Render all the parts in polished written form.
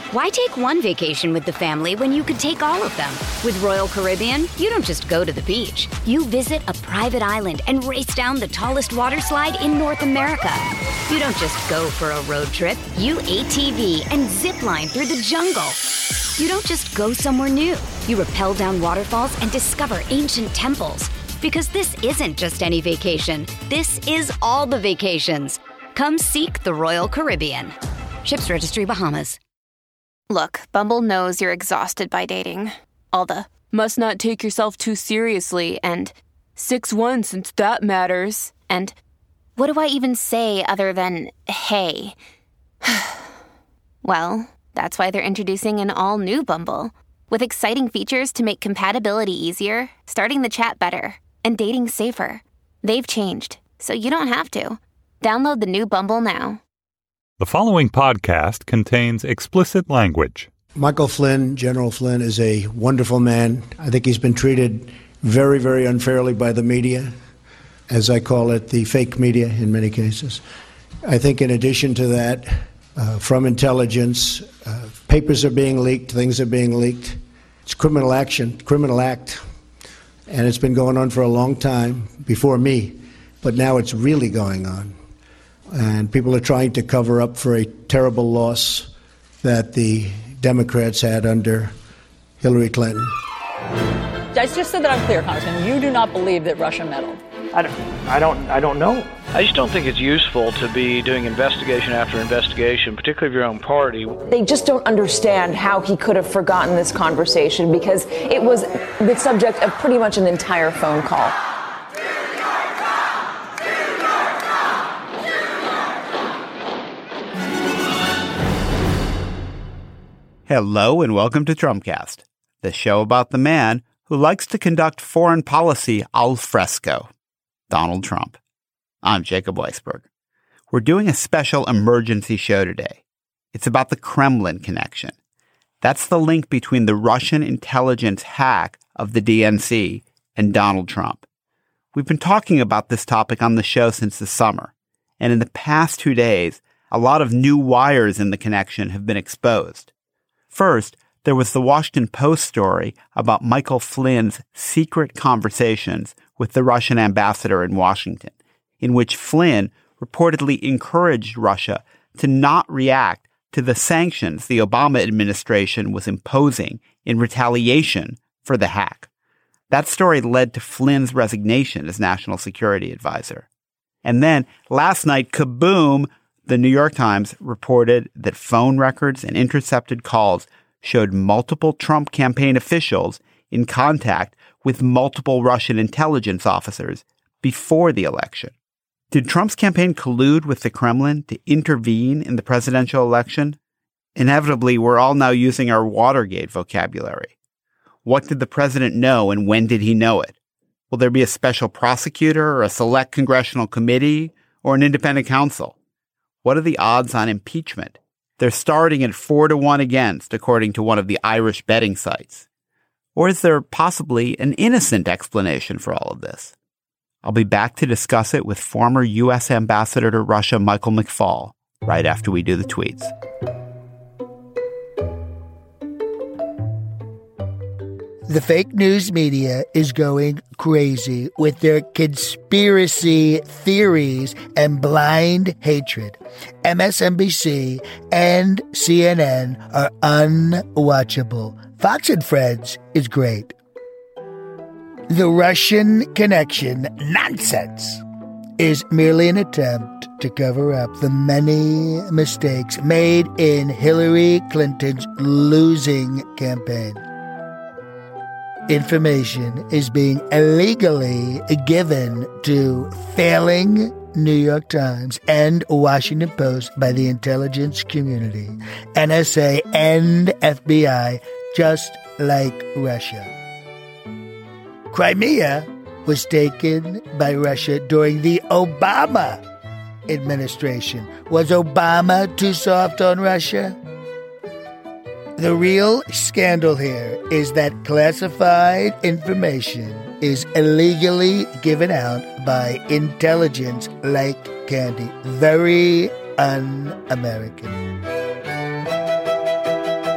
Why take one vacation with the family when you could take all of them? With Royal Caribbean, you don't just go to the beach. You visit a private island and race down the tallest water slide in North America. You don't just go for a road trip. You ATV and zip line through the jungle. You don't just go somewhere new. You rappel down waterfalls and discover ancient temples. Because this isn't just any vacation. This is all the vacations. Come seek the Royal Caribbean. Ships Registry, Bahamas. Look, Bumble knows you're exhausted by dating. All the, must not take yourself too seriously, and 6'1" since that matters, and what do I even say other than, hey? Well, that's why they're introducing an all-new Bumble, with exciting features to make compatibility easier, starting the chat better, and dating safer. They've changed, so you don't have to. Download the new Bumble now. The following podcast contains explicit language. Michael Flynn, General Flynn, is a wonderful man. I think he's been treated very, very unfairly by the media, as I call it, the fake media in many cases. I think in addition to that, from intelligence, papers are being leaked, things are being leaked. It's criminal act, and it's been going on for a long time before me, but now it's really going on. And people are trying to cover up for a terrible loss that the Democrats had under Hillary Clinton. I just said that I'm clear, Congressman. You do not believe that Russia meddled. I don't know. I just don't think it's useful to be doing investigation after investigation, particularly of your own party. They just don't understand how he could have forgotten this conversation because it was the subject of pretty much an entire phone call. Hello and welcome to Trumpcast, the show about the man who likes to conduct foreign policy al fresco, Donald Trump. I'm Jacob Weisberg. We're doing a special emergency show today. It's about the Kremlin connection. That's the link between the Russian intelligence hack of the DNC and Donald Trump. We've been talking about this topic on the show since the summer, and in the past 2 days, a lot of new wires in the connection have been exposed. First, there was the Washington Post story about Michael Flynn's secret conversations with the Russian ambassador in Washington, in which Flynn reportedly encouraged Russia to not react to the sanctions the Obama administration was imposing in retaliation for the hack. That story led to Flynn's resignation as national security advisor. And then last night, kaboom, the New York Times reported that phone records and intercepted calls showed multiple Trump campaign officials in contact with multiple Russian intelligence officers before the election. Did Trump's campaign collude with the Kremlin to intervene in the presidential election? Inevitably, we're all now using our Watergate vocabulary. What did the president know and when did he know it? Will there be a special prosecutor or a select congressional committee or an independent counsel? What are the odds on impeachment? They're starting at 4-1 against, according to one of the Irish betting sites. Or is there possibly an innocent explanation for all of this? I'll be back to discuss it with former U.S. Ambassador to Russia, Michael McFaul, right after we do the tweets. The fake news media is going crazy with their conspiracy theories and blind hatred. MSNBC and CNN are unwatchable. Fox and Friends is great. The Russian connection nonsense is merely an attempt to cover up the many mistakes made in Hillary Clinton's losing campaign. Information is being illegally given to failing New York Times and Washington Post by the intelligence community, NSA and FBI, just like Russia. Crimea was taken by Russia during the Obama administration. Was Obama too soft on Russia? The real scandal here is that classified information is illegally given out by intelligence like candy. Very un-American.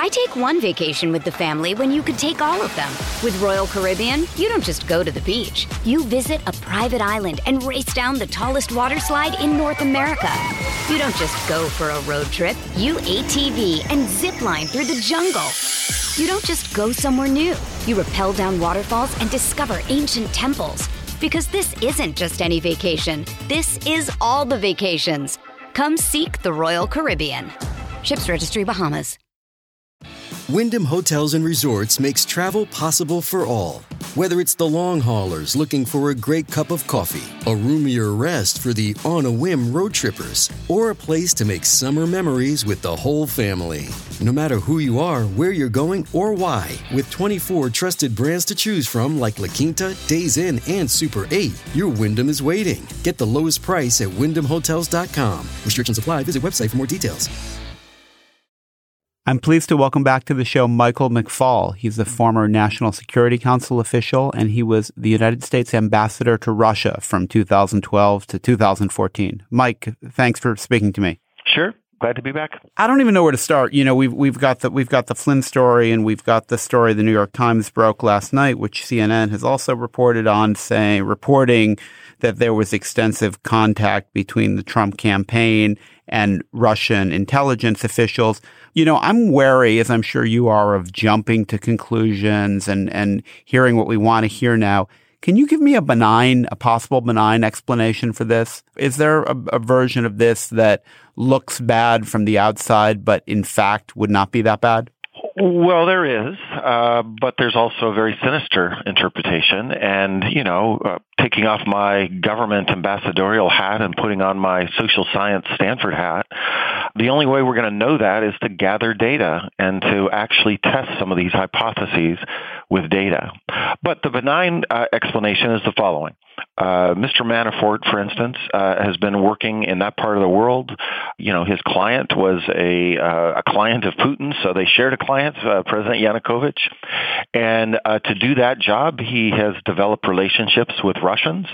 Why take one vacation with the family when you could take all of them? With Royal Caribbean, you don't just go to the beach. You visit a private island and race down the tallest water slide in North America. You don't just go for a road trip. You ATV and zip line through the jungle. You don't just go somewhere new. You rappel down waterfalls and discover ancient temples. Because this isn't just any vacation. This is all the vacations. Come seek the Royal Caribbean. Ships Registry, Bahamas. Wyndham Hotels & Resorts makes travel possible for all. Whether it's the long haulers looking for a great cup of coffee, a roomier rest for the on-a-whim road trippers, or a place to make summer memories with the whole family. No matter who you are, where you're going, or why, with 24 trusted brands to choose from like La Quinta, Days Inn, and Super 8, your Wyndham is waiting. Get the lowest price at WyndhamHotels.com. Restrictions apply. Visit website for more details. I'm pleased to welcome back to the show Michael McFaul. He's a former National Security Council official, and he was the United States ambassador to Russia from 2012 to 2014. Mike, thanks for speaking to me. Sure. Glad to be back. I don't even know where to start. You know, we've got the Flynn story, and we've got the story the New York Times broke last night, which CNN has also reported on, reporting that there was extensive contact between the Trump campaign and Russian intelligence officials. You know, I'm wary, as I'm sure you are, of jumping to conclusions and hearing what we want to hear now. Can you give me a possible benign explanation for this? Is there a version of this that looks bad from the outside, but in fact would not be that bad? Well, there is, but there's also a very sinister interpretation. And, taking off my government ambassadorial hat and putting on my social science Stanford hat, the only way we're going to know that is to gather data and to actually test some of these hypotheses with data. But the benign explanation is the following. Mr. Manafort, for instance, has been working in that part of the world. His client was a client of Putin, so they shared a client, President Yanukovych. And to do that job, he has developed relationships with Russians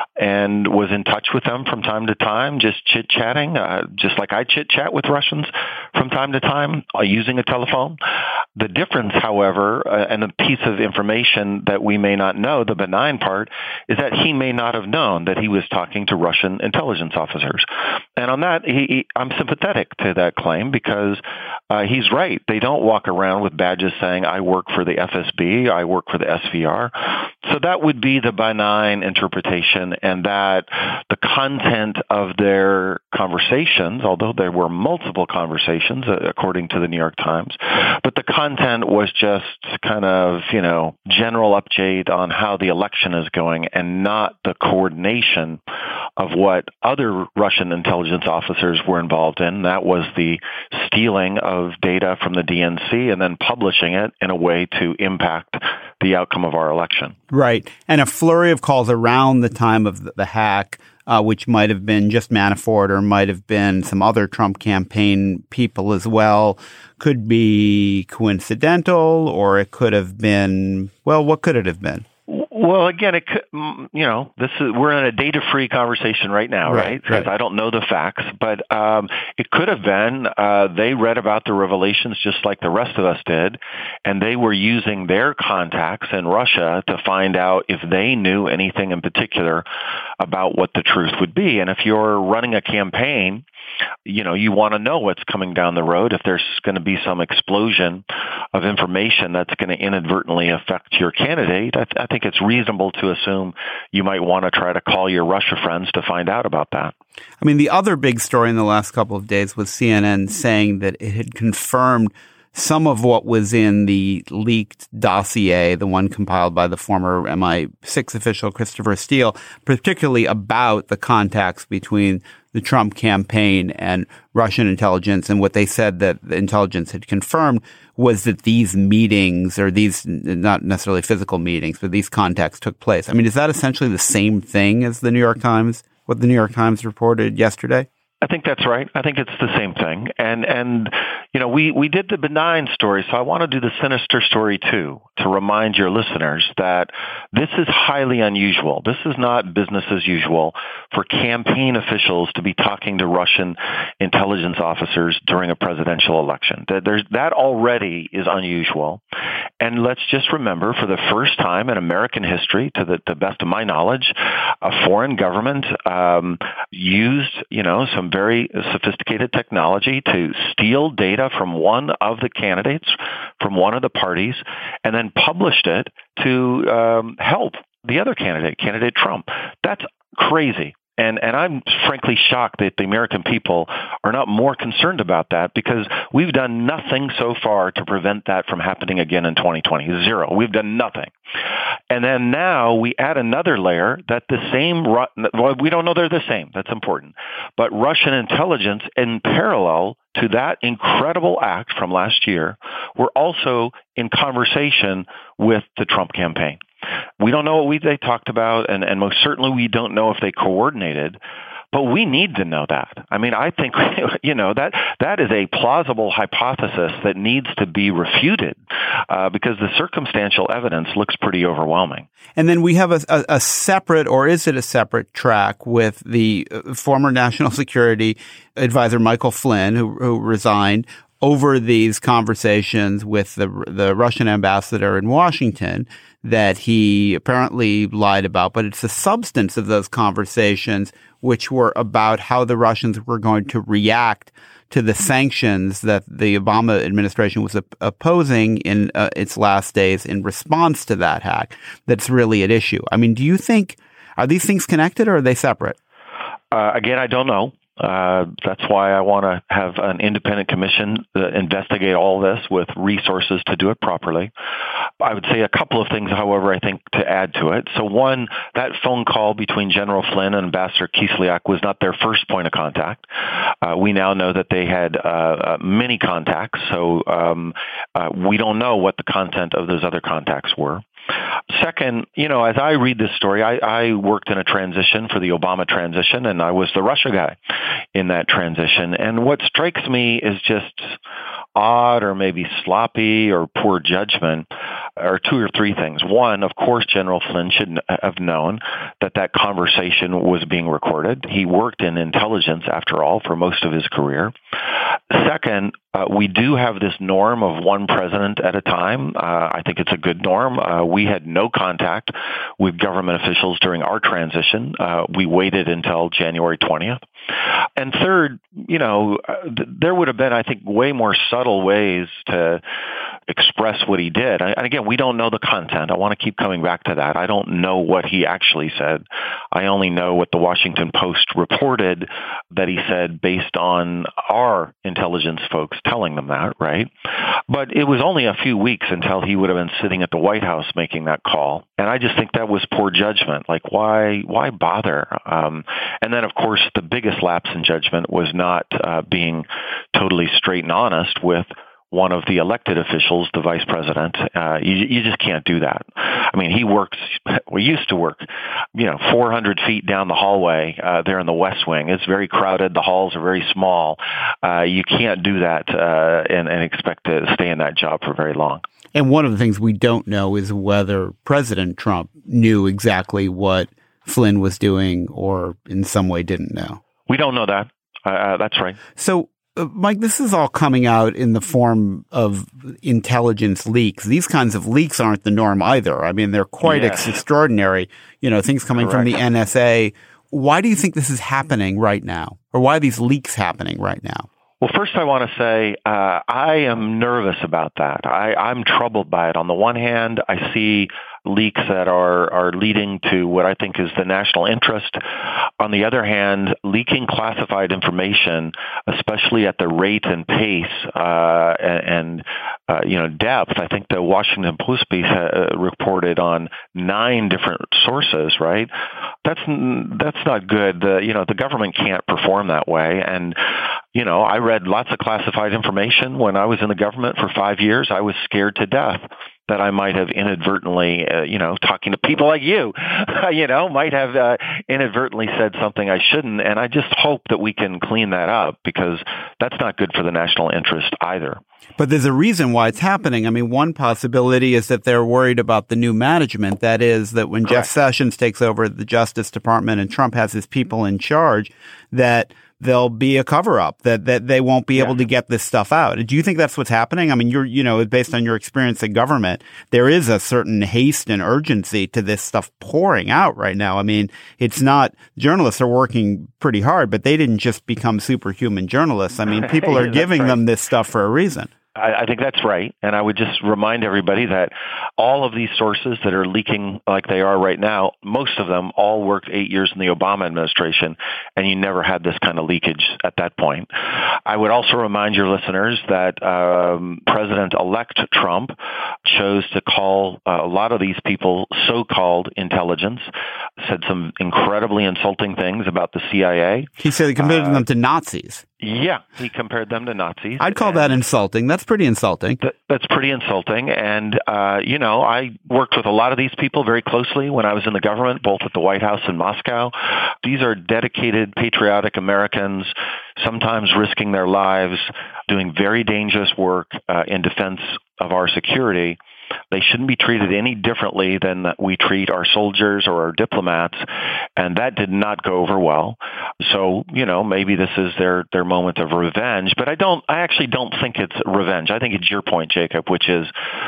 and was in touch with them from time to time, just chit-chatting, just like I chit-chat with Russians from time to time using a telephone. The difference, however, and a piece of information that we may not know, the benign part, is that he may not have known that he was talking to Russian intelligence officers. And on that, I'm sympathetic to that claim because he's right. They don't walk around with badges saying, I work for the FSB, I work for the SVR. So that would be the benign interpretation, and that the content of their conversations, although there were multiple conversations, according to the New York Times, but the content was just kind of, general update on how the election is going and not the coordination of what other Russian intelligence officers were involved in. That was the stealing of data from the DNC and then publishing it in a way to impact the outcome of our election. Right. And a flurry of calls around the time of the hack, which might have been just Manafort or might have been some other Trump campaign people as well, could be coincidental, or it could have been, well, what could it have been? Well, again, it could, we're in a data-free conversation right now, right? Because I don't know the facts, but it could have been they read about the revelations just like the rest of us did, and they were using their contacts in Russia to find out if they knew anything in particular about what the truth would be. And if you're running a campaign, you want to know what's coming down the road. If there's going to be some explosion of information that's going to inadvertently affect your candidate, I think it's reasonable to assume you might want to try to call your Russia friends to find out about that. I mean, the other big story in the last couple of days was CNN saying that it had confirmed some of what was in the leaked dossier, the one compiled by the former MI6 official Christopher Steele, particularly about the contacts between the Trump campaign and Russian intelligence. And what they said that the intelligence had confirmed was that these meetings, or these not necessarily physical meetings, but these contacts took place. I mean, is that essentially the same thing as the New York Times, what the New York Times reported yesterday? I think that's right. I think it's the same thing. And we did the benign story, so I want to do the sinister story too, to remind your listeners that this is highly unusual. This is not business as usual for campaign officials to be talking to Russian intelligence officers during a presidential election. That already is unusual. And let's just remember, for the first time in American history, to the best of my knowledge, a foreign government used, some very sophisticated technology to steal data from one of the candidates, from one of the parties, and then published it to help the other candidate Trump. That's crazy. And I'm frankly shocked that the American people are not more concerned about that, because we've done nothing so far to prevent that from happening again in 2020. Zero. We've done nothing. And then now we add another layer that we don't know they're the same. That's important. But Russian intelligence, in parallel to that incredible act from last year, were also in conversation with the Trump campaign. We don't know what they talked about, and most certainly we don't know if they coordinated, but we need to know that. I mean, I think, that is a plausible hypothesis that needs to be refuted because the circumstantial evidence looks pretty overwhelming. And then we have a separate, or is it a separate track with the former National Security Advisor Michael Flynn, who resigned over these conversations with the Russian ambassador in Washington that he apparently lied about, but it's the substance of those conversations which were about how the Russians were going to react to the sanctions that the Obama administration was opposing in its last days in response to that hack that's really at issue. I mean, do you think, are these things connected or are they separate? Again, I don't know. That's why I want to have an independent commission investigate all this with resources to do it properly. I would say a couple of things, however, I think to add to it. So one, that phone call between General Flynn and Ambassador Kislyak was not their first point of contact. We now know that they had many contacts, so we don't know what the content of those other contacts were. Second, as I read this story, I worked in a transition for the Obama transition, and I was the Russia guy in that transition. And what strikes me is just odd or maybe sloppy or poor judgment are two or three things. One, of course, General Flynn should have known that conversation was being recorded. He worked in intelligence, after all, for most of his career. Second, we do have this norm of one president at a time. I think it's a good norm. We had no contact with government officials during our transition. We waited until January 20th. And third, there would have been, I think, way more subtle ways to express what he did. And again, we don't know the content. I want to keep coming back to that. I don't know what he actually said. I only know what the Washington Post reported that he said based on our intelligence folks telling them that, right? But it was only a few weeks until he would have been sitting at the White House making that call. And I just think that was poor judgment. Like, why bother? And then, of course, the biggest lapse in judgment was not being totally straight and honest with one of the elected officials, the vice president. You just can't do that. I mean, we used to work, 400 feet down the hallway there in the West Wing. It's very crowded. The halls are very small. You can't do that and expect to stay in that job for very long. And one of the things we don't know is whether President Trump knew exactly what Flynn was doing or in some way didn't know. We don't know that. That's right. So, Mike, this is all coming out in the form of intelligence leaks. These kinds of leaks aren't the norm either. I mean, they're quite extraordinary. Things coming from the NSA. Why do you think this is happening right now? Or why are these leaks happening right now? Well, first I want to say I am nervous about that. I'm troubled by it. On the one hand, I see leaks that are leading to what I think is the national interest. On the other hand, leaking classified information, especially at the rate and pace and depth. I think the Washington Post piece reported on 9 different sources. Right? That's not good. The government can't perform that way. And I read lots of classified information when I was in the government for 5 years. I was scared to death that I might have inadvertently, talking to people like you, might have inadvertently said something I shouldn't. And I just hope that we can clean that up, because that's not good for the national interest either. But there's a reason why it's happening. I mean, one possibility is that they're worried about the new management. That is, that when Jeff Sessions takes over the Justice Department and Trump has his people in charge, that there'll be a cover-up, that they won't be able to get this stuff out. Do you think that's what's happening? I mean, based on your experience in government, there is a certain haste and urgency to this stuff pouring out right now. I mean, it's not, journalists are working pretty hard, but they didn't just become superhuman journalists. I mean, people are giving them this stuff for a reason. I think that's right. And I would just remind everybody that all of these sources that are leaking like they are right now, most of them all worked 8 years in the Obama administration, and you never had this kind of leakage at that point. I would also remind your listeners that President-elect Trump chose to call a lot of these people so-called intelligence, said some incredibly insulting things about the CIA. He said he compared them to Nazis. Yeah, he compared them to Nazis. I'd call that insulting. That's pretty insulting. That's pretty insulting. And, I worked with a lot of these people very closely when I was in the government, both at the White House and Moscow. These are dedicated, patriotic Americans, sometimes risking their lives, doing very dangerous work in defense of our security. They shouldn't be treated any differently than we treat our soldiers or our diplomats, and that did not go over well. So, maybe this is their moment of revenge, but I actually don't think it's revenge. I think it's your point, Jacob, which is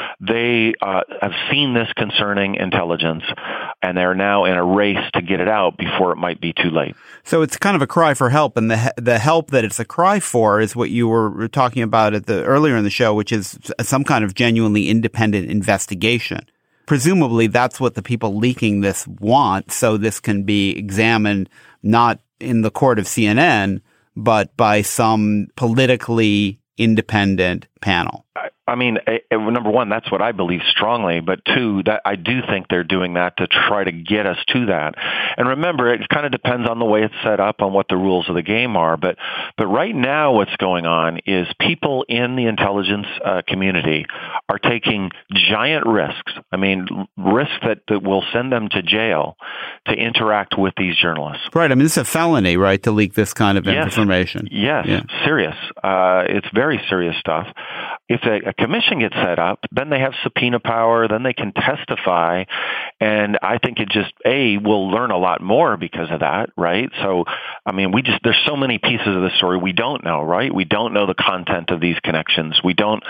they have seen this concerning intelligence, and they're now in a race to get it out before it might be too late. So it's kind of a cry for help, and the help that it's a cry for is what you were talking about earlier in the show, which is some kind of genuinely independent investigation. Presumably, that's what the people leaking this want, so this can be examined not in the court of CNN, but by some politically independent panel. I mean, number one, that's what I believe strongly. But two, that I do think they're doing that to try to get us to that. And remember, it kind of depends on the way it's set up, on what the rules of the game are. But right now, what's going on is people in the intelligence community are taking giant risks. I mean, risks that will send them to jail to interact with these journalists. Right. I mean, this is a felony, right, to leak this kind of information. Yes. Yeah. Serious. It's very serious stuff. If a commission gets set up, then they have subpoena power, then they can testify, and I think it just, we'll learn a lot more because of that, right? So, I mean, there's so many pieces of the story we don't know, right? We don't know the content of these connections. We don't,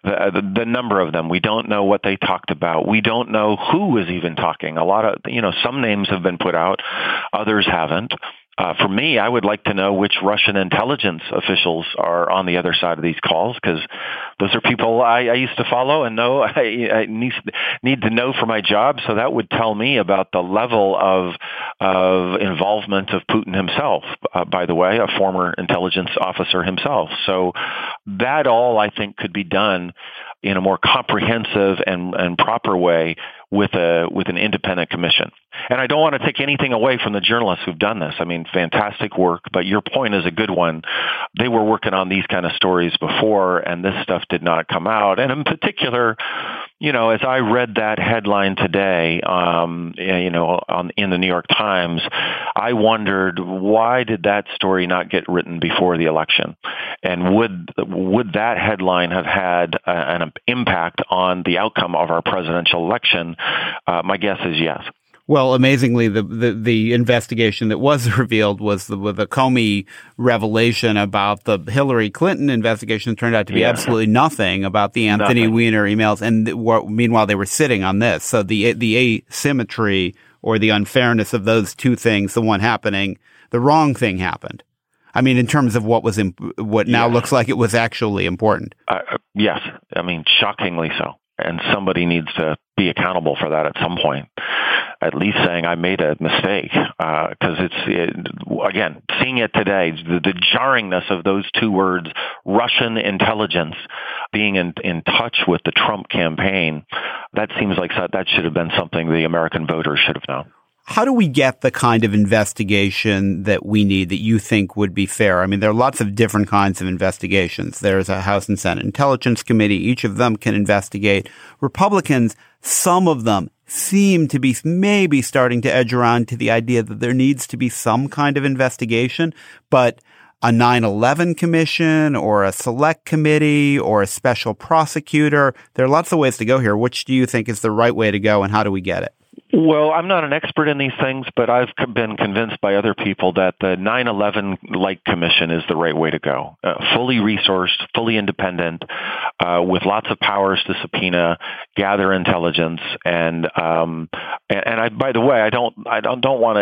the number of them. We don't know what they talked about. We don't know who was even talking. A lot of, some names have been put out, others haven't. For me, I would like to know which Russian intelligence officials are on the other side of these calls, because those are people I used to follow and know I need to know for my job. So that would tell me about the level of involvement of Putin himself, by the way, a former intelligence officer himself. So that all, I think, could be done in a more comprehensive and proper way with an independent commission. And I don't want to take anything away from the journalists who've done this. I mean, fantastic work, but your point is a good one. They were working on these kind of stories before, and this stuff did not come out. And in particular, as I read that headline today, in the New York Times, I wondered, why did that story not get written before the election? And would that headline have had an impact on the outcome of our presidential election? My guess is yes. Well, amazingly, the investigation that was revealed was the Comey revelation about the Hillary Clinton investigation turned out to be absolutely nothing about the Anthony Weiner emails. And meanwhile, they were sitting on this. So the asymmetry or the unfairness of those two things, the one happening, the wrong thing happened. I mean, in terms of what was what now looks like it was actually important. Yes. I mean, shockingly so. And somebody needs to be accountable for that at some point, at least saying I made a mistake. Because again, seeing it today, the jarringness of those two words, Russian intelligence, being in touch with the Trump campaign, that seems like that should have been something the American voters should have known. How do we get the kind of investigation that we need, that you think would be fair? I mean, there are lots of different kinds of investigations. There's a House and Senate Intelligence Committee. Each of them can investigate. Republicans, some of them seem to be maybe starting to edge around to the idea that there needs to be some kind of investigation, but a 9/11 commission or a select committee or a special prosecutor, there are lots of ways to go here. Which do you think is the right way to go, and how do we get it? Well, I'm not an expert in these things, but I've been convinced by other people that the 9/11-like commission is the right way to go. Fully resourced, fully independent, with lots of powers to subpoena, gather intelligence, and by the way, I don't want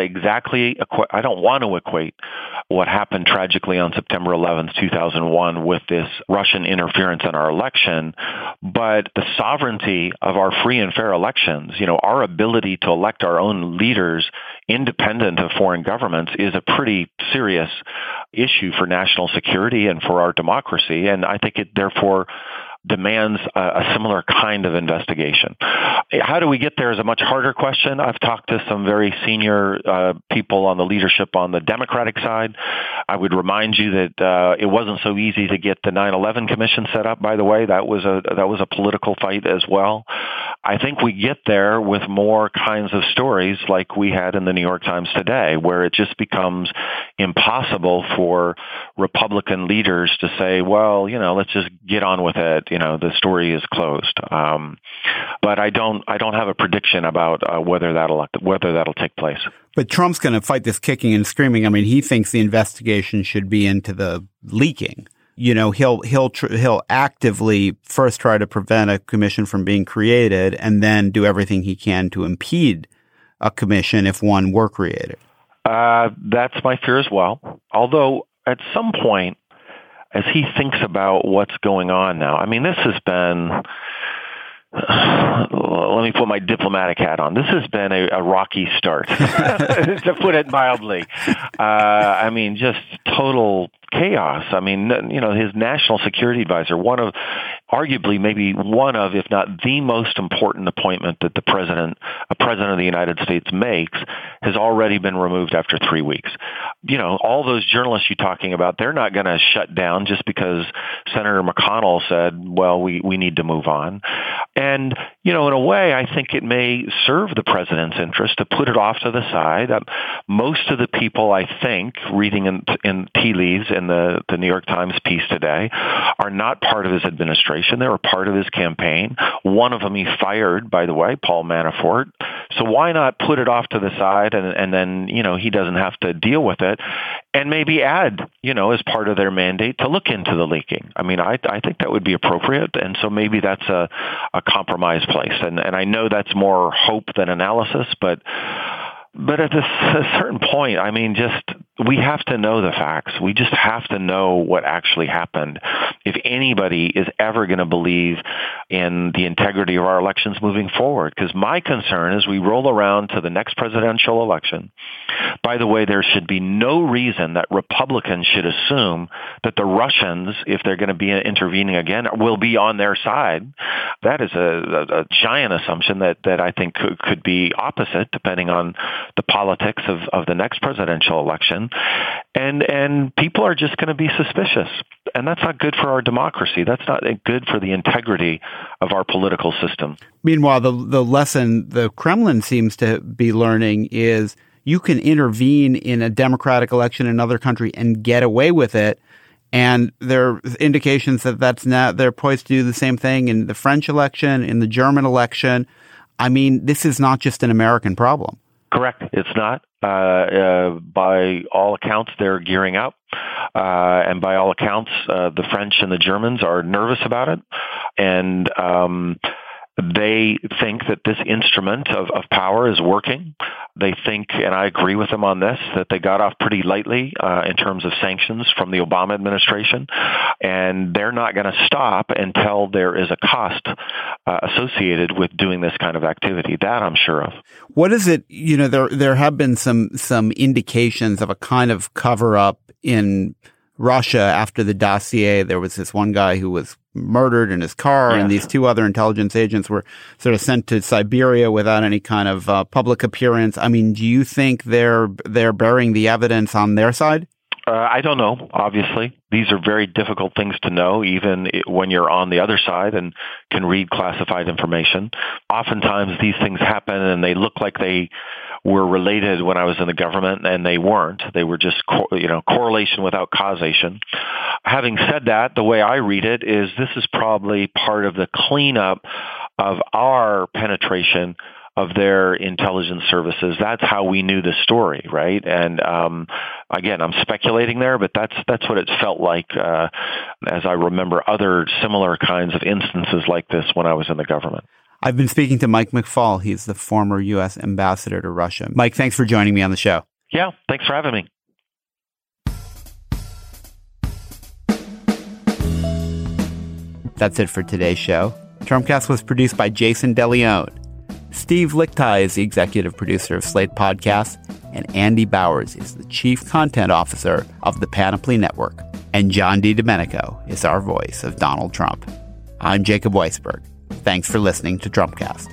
to equate what happened tragically on September 11th, 2001, with this Russian interference in our election, but the sovereignty of our free and fair elections, our ability to elect our own leaders independent of foreign governments, is a pretty serious issue for national security and for our democracy. And I think it therefore demands a similar kind of investigation. How do we get there is a much harder question. I've talked to some very senior people on the leadership on the Democratic side. I would remind you that it wasn't so easy to get the 9/11 commission set up, by the way. That was a political fight as well. I think we get there with more kinds of stories like we had in the New York Times today, where it just becomes impossible for Republican leaders to say, well, let's just get on with it. The story is closed. But I don't have a prediction about whether that'll take place. But Trump's going to fight this kicking and screaming. I mean, he thinks the investigation should be into the leaking. He'll actively first try to prevent a commission from being created, and then do everything he can to impede a commission if one were created. That's my fear as well. Although at some point, as he thinks about what's going on now, I mean, this has been, let me put my diplomatic hat on. This has been a rocky start, to put it mildly. I mean, just total chaos. I mean, his national security advisor, arguably maybe one of, if not the most important appointment that a president of the United States makes, has already been removed after 3 weeks. All those journalists you're talking about, they're not going to shut down just because Senator McConnell said, well, we need to move on. And, in a way, I think it may serve the president's interest to put it off to the side. Most of the people, I think, reading in tea leaves in the New York Times piece today, are not part of his administration. They were part of his campaign. One of them he fired, by the way, Paul Manafort. So why not put it off to the side and then, he doesn't have to deal with it, and maybe add, as part of their mandate to look into the leaking. I mean, I think that would be appropriate. And so maybe that's a compromise place. And I know that's more hope than analysis, but at a certain point, I mean, we have to know the facts. We just have to know what actually happened. If anybody is ever going to believe in the integrity of our elections moving forward, because my concern is we roll around to the next presidential election. By the way, there should be no reason that Republicans should assume that the Russians, if they're going to be intervening again, will be on their side. That is a giant assumption that I think could be opposite, depending on the politics of the next presidential election. And people are just going to be suspicious. And that's not good for our democracy. That's not good for the integrity of our political system. Meanwhile, the lesson the Kremlin seems to be learning is you can intervene in a democratic election in another country and get away with it. And there are indications that they're poised to do the same thing in the French election, in the German election. I mean, this is not just an American problem. Correct. It's not. By all accounts, they're gearing up. And by all accounts, the French and the Germans are nervous about it. And they think that this instrument of power is working. They think, and I agree with them on this, that they got off pretty lightly in terms of sanctions from the Obama administration. And they're not going to stop until there is a cost associated with doing this kind of activity. That I'm sure of. What is it? There have been some indications of a kind of cover up in Russia after the dossier. There was this one guy who was murdered in his car, and these two other intelligence agents were sort of sent to Siberia without any kind of public appearance. I mean, do you think they're burying the evidence on their side? I don't know, obviously. These are very difficult things to know, even when you're on the other side and can read classified information. Oftentimes these things happen and they look like they were related when I was in the government, and they weren't. They were just, correlation without causation. Having said that, the way I read it is this is probably part of the cleanup of our penetration of their intelligence services. That's how we knew the story, right? And again, I'm speculating there, but that's what it felt like as I remember other similar kinds of instances like this when I was in the government. I've been speaking to Mike McFaul. He's the former U.S. ambassador to Russia. Mike, thanks for joining me on the show. Yeah, thanks for having me. That's it for today's show. Trumpcast was produced by Jason DeLeon. Steve Lichtai is the executive producer of Slate Podcasts, and Andy Bowers is the chief content officer of the Panoply Network. And John DiDomenico is our voice of Donald Trump. I'm Jacob Weisberg. Thanks for listening to Trumpcast.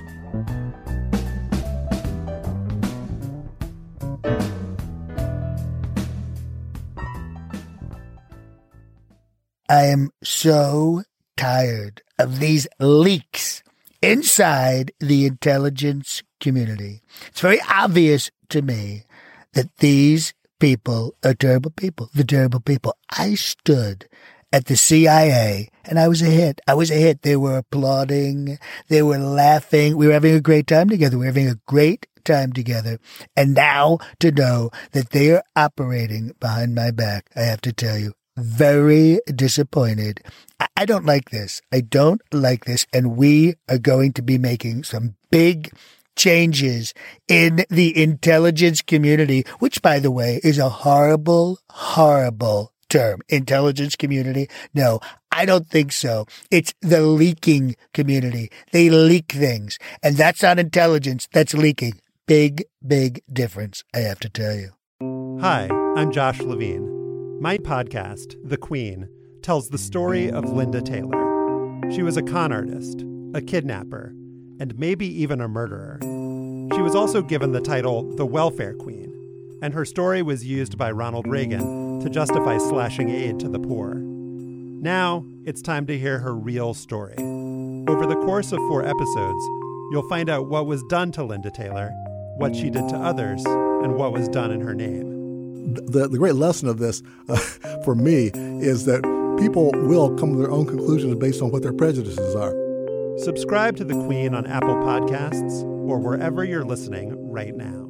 I am so tired of these leaks inside the intelligence community. It's very obvious to me that these people are terrible people. The terrible people. I stood at the CIA and I was a hit. I was a hit. They were applauding. They were laughing. We were having a great time together. We were having a great time together. And now to know that they are operating behind my back, I have to tell you, very disappointed. I don't like this. I don't like this. And we are going to be making some big changes in the intelligence community, which, by the way, is a horrible, horrible term. Intelligence community? No, I don't think so. It's the leaking community. They leak things. And that's not intelligence. That's leaking. Big, big difference, I have to tell you. Hi, I'm Josh Levine. My podcast, The Queen, tells the story of Linda Taylor. She was a con artist, a kidnapper, and maybe even a murderer. She was also given the title the Welfare Queen, and her story was used by Ronald Reagan to justify slashing aid to the poor. Now, it's time to hear her real story. Over the course of 4 episodes, you'll find out what was done to Linda Taylor, what she did to others, and what was done in her name. The great lesson of this, for me, is that people will come to their own conclusions based on what their prejudices are. Subscribe to The Queen on Apple Podcasts or wherever you're listening right now.